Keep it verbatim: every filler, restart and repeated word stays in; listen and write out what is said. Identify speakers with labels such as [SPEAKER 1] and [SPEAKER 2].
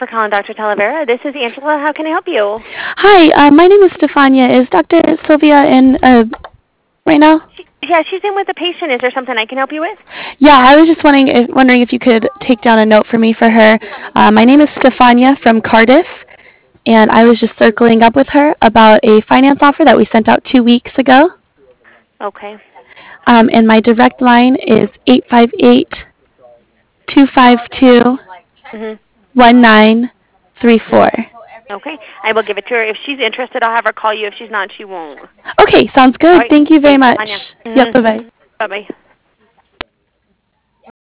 [SPEAKER 1] for calling Doctor Talavera. This is Angela. How can I help you?
[SPEAKER 2] Hi, uh, my name is Stefania. Is Doctor Sylvia in uh, right now?
[SPEAKER 1] She, yeah, she's in with a patient. Is there something I can help you with?
[SPEAKER 2] Yeah, I was just wondering if, wondering if you could take down a note for me for her. Uh, my name is Stefania from Cardiff, and I was just circling up with her about a finance offer that we sent out two weeks ago.
[SPEAKER 1] Okay.
[SPEAKER 2] Um, and my direct line is eight five eight, two five two,
[SPEAKER 1] Mhm.
[SPEAKER 2] one nine three four.
[SPEAKER 1] Okay. I will give it to her. If she's interested, I'll have her call you. If she's not, she won't.
[SPEAKER 2] Okay, sounds
[SPEAKER 1] All
[SPEAKER 2] good.
[SPEAKER 1] right.
[SPEAKER 2] Thank you very
[SPEAKER 1] Thanks, Stefania.
[SPEAKER 2] much. Yep,
[SPEAKER 1] Mhm.
[SPEAKER 2] bye-bye.
[SPEAKER 1] Bye bye.